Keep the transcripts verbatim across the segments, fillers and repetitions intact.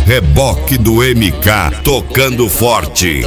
reboque do M K, tocando forte.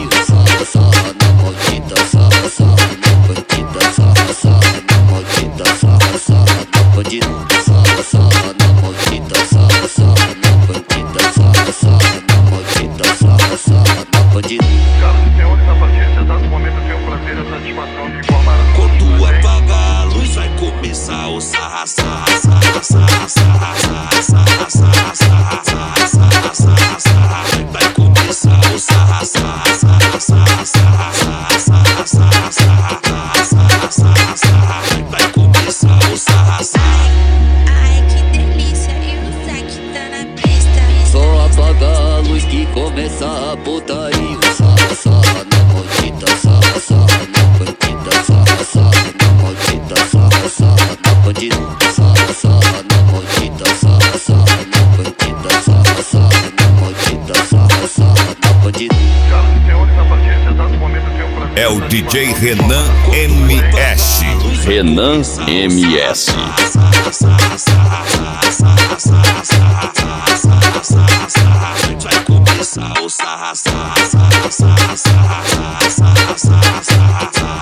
Quando apagar a luz vai começar o sarra, sarra, sarra, sarra, sarra, sarra, sarra, sarra, sarra, sarra. Vai começar o sarra, sarra, sarra, sarra, sarra, sarra, sarra, sarra, sarra, sarra. Vai começar o sarra, sarra. Ai, que delícia, e o Zac tá na pista. Só apagar a luz que começa a putaria. Sarra, sarra, na maldita sarra, sarra, na bandida, sarra, sarra, na maldita sarra, sarra, na bandida, sarra, sarra, na maldita sarra, sarra, na bandida, sarra, sarra, na maldita sarra, sarra, na bandida. É o D J Renan M S. Renan M S. Vai começar o sarra, sarra, sarra, sarra, sarra, sarra, sarra, sarra.